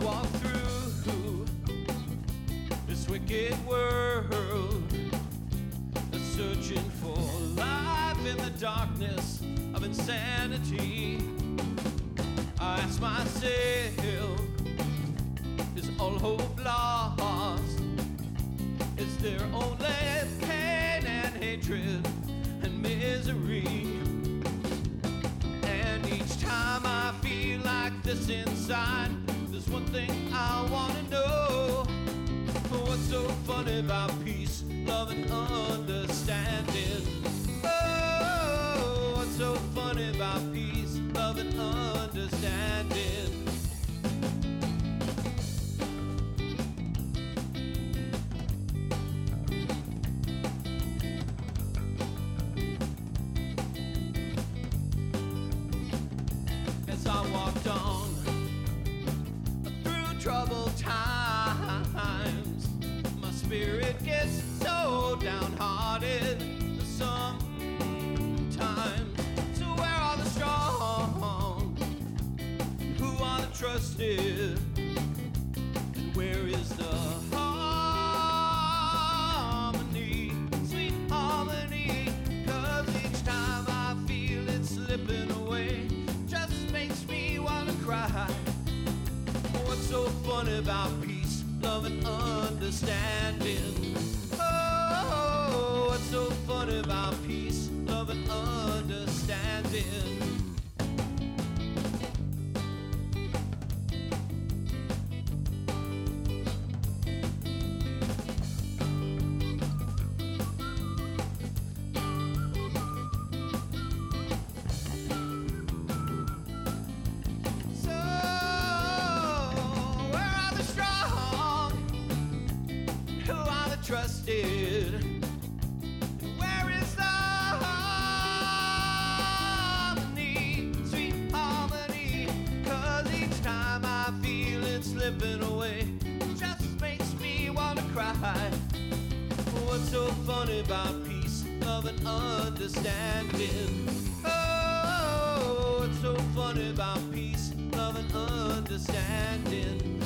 walk through this wicked world, searching for life in the darkness of insanity. I ask myself, is all hope lost? Is there only pain and hatred and misery? And each time I feel like this inside, there's one thing I wanna know. What's so funny about peace, love, and understanding? Oh, what's so funny about peace, love, and understanding? As I walked on through troubled times, my spirit gets so downhearted sometimes. So where are the strong? Who are the trusted? And where is the harmony, sweet harmony? 'Cause each time I feel it slipping away, just makes me wanna cry. What's so funny about peace, love, and understanding? Oh, what's so funny about peace, love, and understanding? Trusted. Where is the harmony, sweet harmony? 'Cause each time I feel it slipping away, just makes me wanna cry. What's so funny about peace, love, and understanding? Oh, what's so funny about peace, love, and understanding?